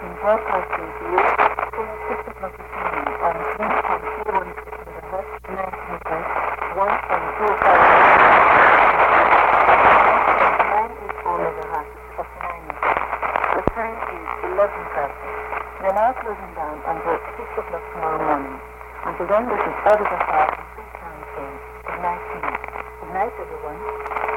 been broadcasting to you since 6 o'clock this morning on 3.316 MHz, 9 meters, 1.25 MHz, 49 meters. The time is 11:30. We are now closing down until 6 o'clock tomorrow morning. Until then, this is Audit Affair and Free Sound saying good night to you. Good night, everyone.